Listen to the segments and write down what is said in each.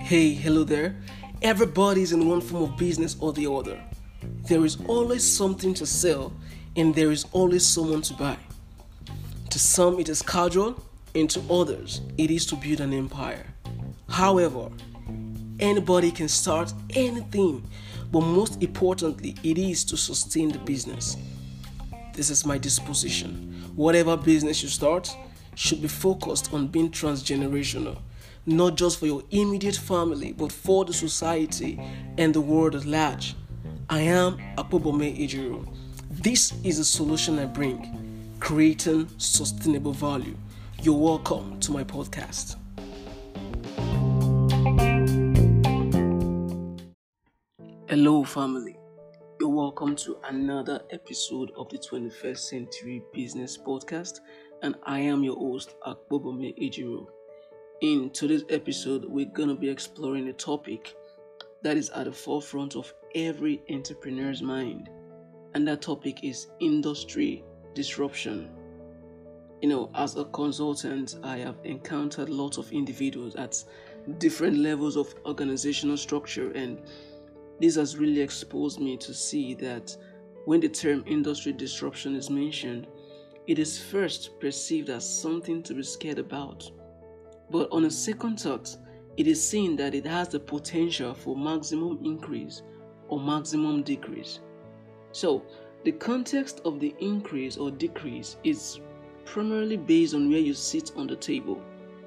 Hey, hello there. Everybody's in one form of business or the other. There is always something to sell, and there is always someone to buy. To some, it is casual, and to others, it is to build an empire. However, anybody can start anything, but most importantly, it is to sustain the business. This is my disposition. Whatever business you start should be focused on being transgenerational, not just for your immediate family, but for the society and the world at large. I am Akpobome Ejiro. This is the solution I bring, creating sustainable value. You're welcome to my podcast. Hello, family. You're welcome to another episode of the 21st Century Business Podcast, and I am your host, Akpobome Ejiro. In today's episode, we're going to be exploring a topic that is at the forefront of every entrepreneur's mind, and that topic is industry disruption. As a consultant, I have encountered lots of individuals at different levels of organizational structure, and this has really exposed me to see that when the term industry disruption is mentioned, it is first perceived as something to be scared about. But on a second thought, it is seen that it has the potential for maximum increase or maximum decrease. So, the context of the increase or decrease is primarily based on where you sit on the table.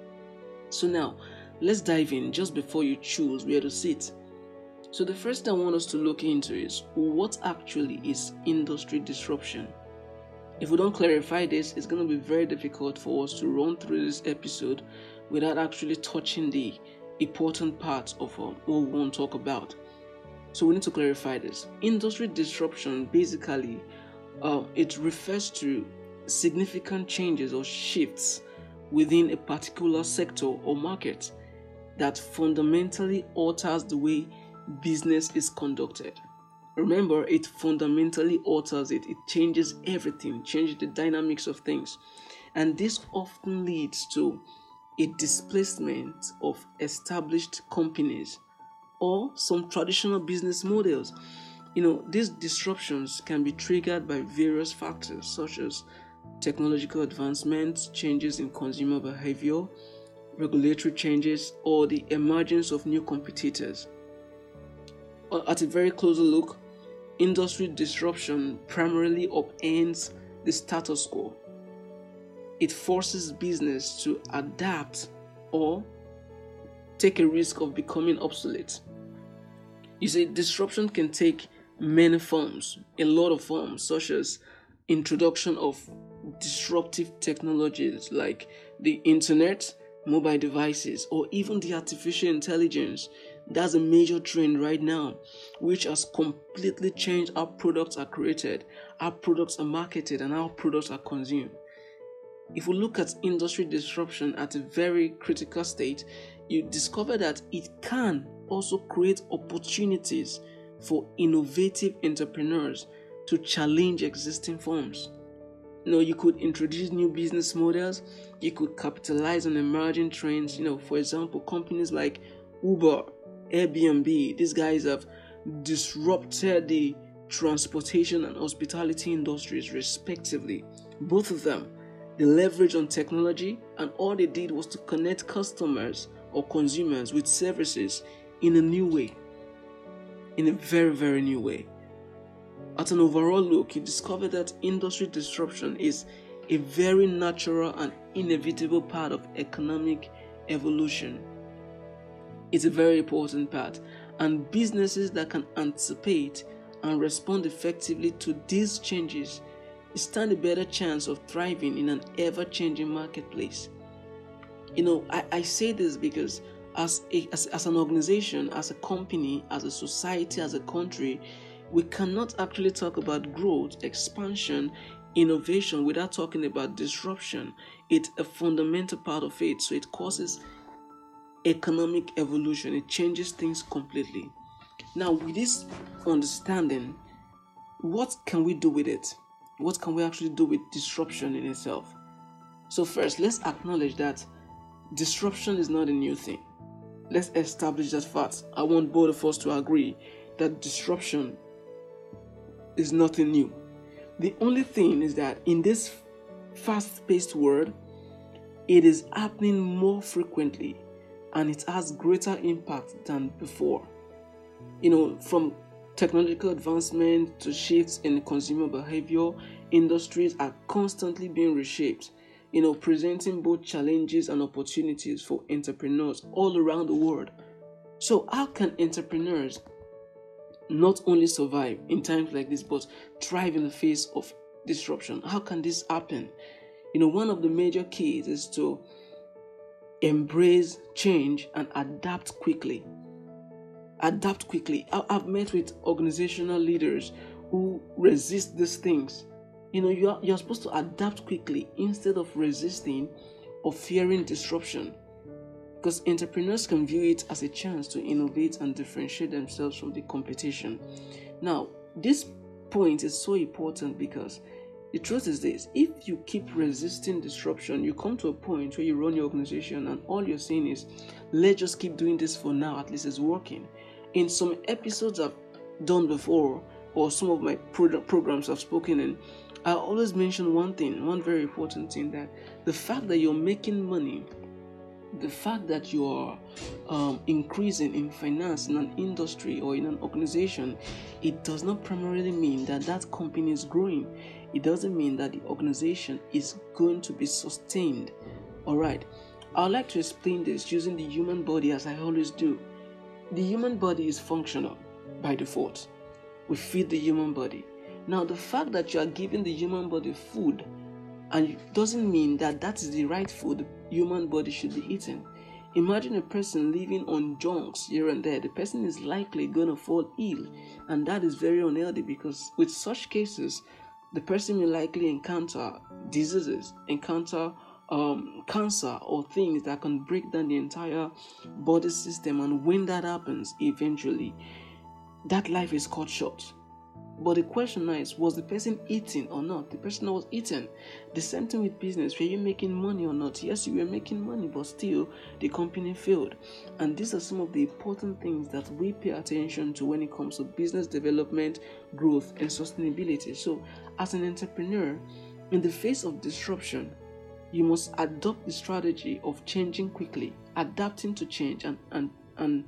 So now, let's dive in just before you choose where to sit. So the first thing I want us to look into is what actually is industry disruption. If we don't clarify this, it's going to be very difficult for us to run through this episode without actually touching the important parts of what we want to talk about. So we need to clarify this. Industry disruption basically, it refers to significant changes or shifts within a particular sector or market that fundamentally alters the way business is conducted. Remember, it fundamentally alters it. It changes everything, changes the dynamics of things. And this often leads to a displacement of established companies or some traditional business models. These disruptions can be triggered by various factors such as technological advancements, changes in consumer behavior, regulatory changes, or the emergence of new competitors. At a very closer look, industry disruption primarily upends the status quo. It forces business to adapt or take a risk of becoming obsolete. You see, disruption can take many forms, a lot of forms, such as introduction of disruptive technologies like the internet, mobile devices, or even the artificial intelligence. That's a major trend right now, which has completely changed how products are created, how products are marketed, and how products are consumed. If we look at industry disruption at a very critical state, you discover that it can also create opportunities for innovative entrepreneurs to challenge existing forms. You could introduce new business models, you could capitalize on emerging trends. For example, companies like Uber, Airbnb, these guys have disrupted the transportation and hospitality industries respectively. Both of them, they leverage on technology, and all they did was to connect customers or consumers with services in a new way, in a very, very new way. At an overall look, you discover that industry disruption is a very natural and inevitable part of economic evolution. It's a very important part, and businesses that can anticipate and respond effectively to these changes stand a better chance of thriving in an ever-changing marketplace. I say this because as an organization, as a company, as a society, as a country, we cannot actually talk about growth, expansion, innovation without talking about disruption. It's a fundamental part of it, so it causes economic evolution. It changes things completely. Now, with this understanding, what can we do with it? What can we actually do with disruption in itself? So first, let's acknowledge that disruption is not a new thing. let's establish that fact. I want both of us to agree that disruption is nothing new. The only thing is that in this fast-paced world, it is happening more frequently and it has greater impact than before. From technological advancement to shifts in consumer behavior, industries are constantly being reshaped, presenting both challenges and opportunities for entrepreneurs all around the world. So how can entrepreneurs not only survive in times like this, but thrive in the face of disruption? How can this happen? One of the major keys is to embrace change and adapt quickly. I've met with organizational leaders who resist these things. You're supposed to adapt quickly instead of resisting or fearing disruption, because entrepreneurs can view it as a chance to innovate and differentiate themselves from the competition. Now, this point is so important because the truth is this: if you keep resisting disruption, you come to a point where you run your organization and all you're saying is, let's just keep doing this for now, at least it's working. In some episodes I've done before, or some of my programs I've spoken in, I always mention one very important thing, that the fact that you're making money, the fact that you are increasing in finance in an industry or in an organization, it does not primarily mean that that company is growing. It doesn't mean that the organization is going to be sustained. Alright, I would like to explain this using the human body, as I always do. The human body is functional by default. We feed the human body. Now, the fact that you are giving the human body food, and it doesn't mean that that is the right food the human body should be eating. Imagine a person living on junks here and there. The person is likely going to fall ill, and that is very unhealthy, because with such cases, the person will likely encounter diseases, encounter cancer, or things that can break down the entire body system. And when that happens, eventually, that life is cut short. But the question now is, was the person eating or not? The person was eating. The same thing with business. Were you making money or not? Yes, you were making money, but still the company failed. And these are some of the important things that we pay attention to when it comes to business development, growth, and sustainability. So as an entrepreneur, in the face of disruption, you must adopt the strategy of changing quickly, adapting to change, and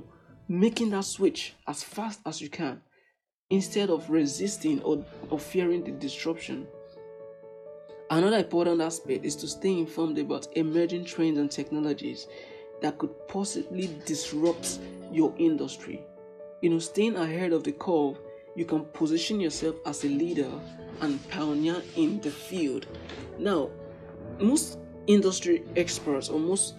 making that switch as fast as you can, instead of resisting or fearing the disruption. Another important aspect is to stay informed about emerging trends and technologies that could possibly disrupt your industry. Staying ahead of the curve, you can position yourself as a leader and pioneer in the field. Now, most industry experts or most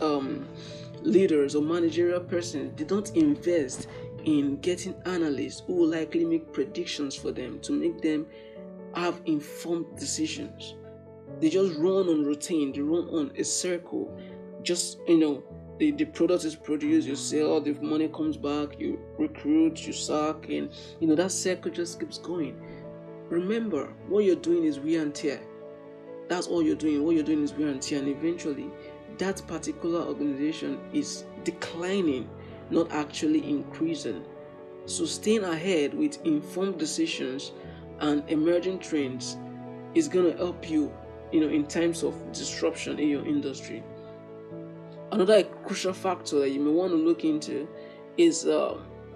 leaders or managerial persons, they don't invest in getting analysts who will likely make predictions for them to make them have informed decisions. They just run on routine, they run on a circle. Just, the product is produced, you sell, the money comes back, you recruit, you sack, and that circle just keeps going. Remember, what you're doing is wear and tear. That's all you're doing. What you're doing is wear and tear, and eventually that particular organization is declining, not actually increasing. So staying ahead with informed decisions and emerging trends is going to help you, in times of disruption in your industry. Another crucial factor that you may want to look into is the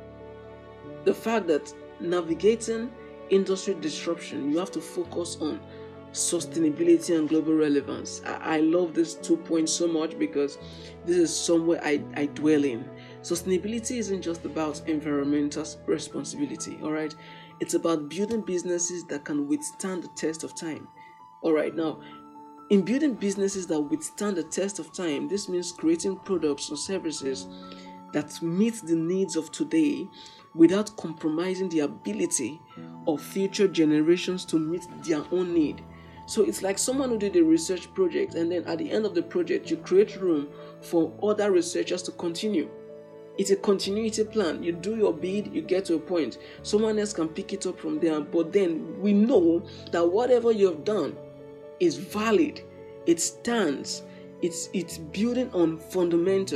fact that navigating industry disruption, you have to focus on sustainability and global relevance. I love these 2 points so much because this is somewhere I dwell in. Sustainability isn't just about environmental responsibility, all right? It's about building businesses that can withstand the test of time. All right, now, in building businesses that withstand the test of time, this means creating products or services that meet the needs of today without compromising the ability of future generations to meet their own need. So it's like someone who did a research project, and then at the end of the project, you create room for other researchers to continue. It's a continuity plan. You do your bid, you get to a point. Someone else can pick it up from there. But then we know that whatever you have done is valid. It stands. It's building on fundamentals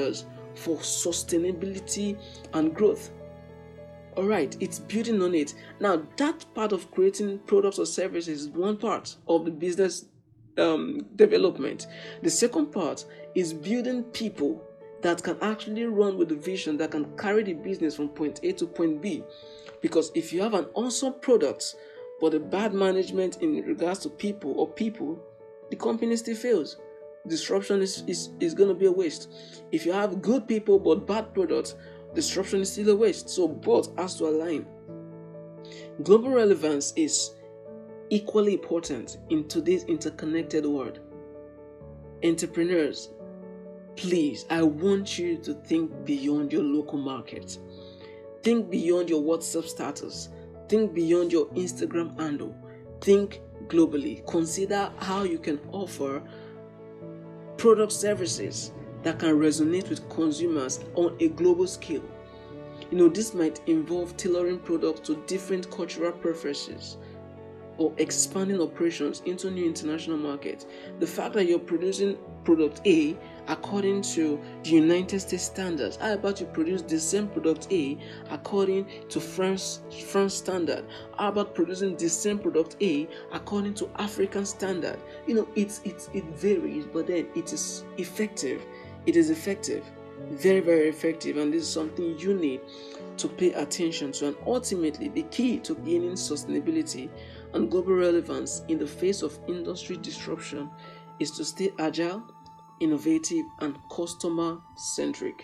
for sustainability and growth. All right, it's building on it. Now, that part of creating products or services is one part of the business development. The second part is building people that can actually run with the vision, that can carry the business from point A to point B. Because if you have an awesome product, but a bad management in regards to people, the company still fails. Disruption is going to be a waste. If you have good people but bad products, disruption is still a waste. So both has to align. Global relevance is equally important in today's interconnected world. Entrepreneurs, please, I want you to think beyond your local market. Think beyond your WhatsApp status. Think beyond your Instagram handle. Think globally. Consider how you can offer product services that can resonate with consumers on a global scale. This might involve tailoring products to different cultural preferences or expanding operations into new international markets. The fact that you're producing product A according to the United States standards, how about you produce the same product A according to France standard? How about producing the same product A according to African standard? It varies, but then it is effective. It is effective, very, very effective, and this is something you need to pay attention to. And ultimately, the key to gaining sustainability and global relevance in the face of industry disruption is to stay agile, innovative, and customer-centric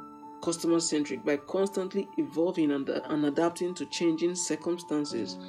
by constantly evolving and adapting to changing circumstances.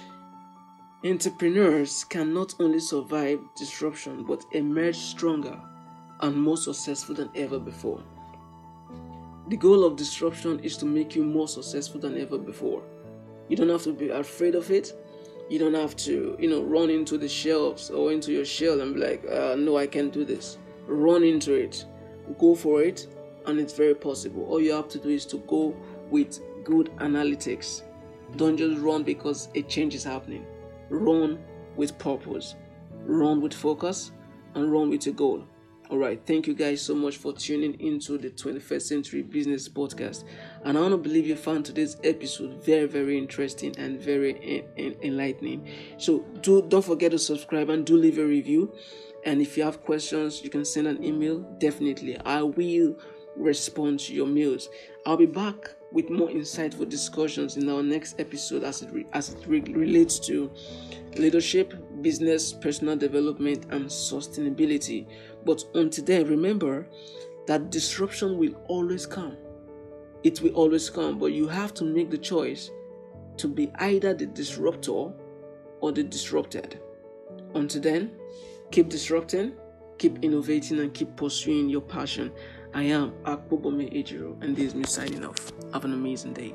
Entrepreneurs can not only survive disruption but emerge stronger and more successful than ever before. The goal of disruption is to make you more successful than ever before. You don't have to be afraid of it. You don't have to, run into the shelves or into your shell and be like, no, I can't do this. Run into it. Go for it, and it's very possible. All you have to do is to go with good analytics. Don't just run because a change is happening. Run with purpose. Run with focus, and run with a goal. All right, thank you guys so much for tuning into the 21st Century Business Podcast. And I want to believe you found today's episode very, very interesting and very enlightening. So don't forget to subscribe and do leave a review. And if you have questions, you can send an email. Definitely, I will respond to your mails. I'll be back with more insightful discussions in our next episode as it relates to leadership, business, personal development, and sustainability. But until then, remember that disruption will always come. It will always come, but you have to make the choice to be either the disruptor or the disrupted. Until then, keep disrupting, keep innovating, and keep pursuing your passion. I am Akpobome Ejiro, and this is me signing off. Have an amazing day.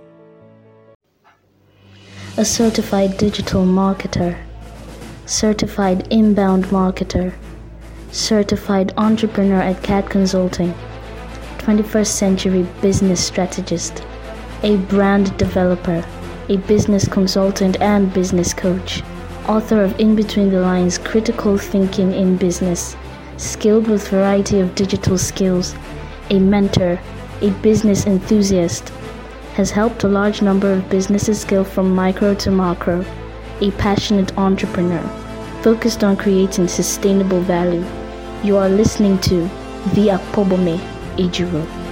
A certified digital marketer, certified inbound marketer, certified entrepreneur at CAD Consulting, 21st century business strategist, a brand developer, a business consultant and business coach, author of In Between the Lines, Critical Thinking in Business, skilled with variety of digital skills, a mentor, a business enthusiast, has helped a large number of businesses scale from micro to macro, a passionate entrepreneur, focused on creating sustainable value. You are listening to the Akpobome Ejiro.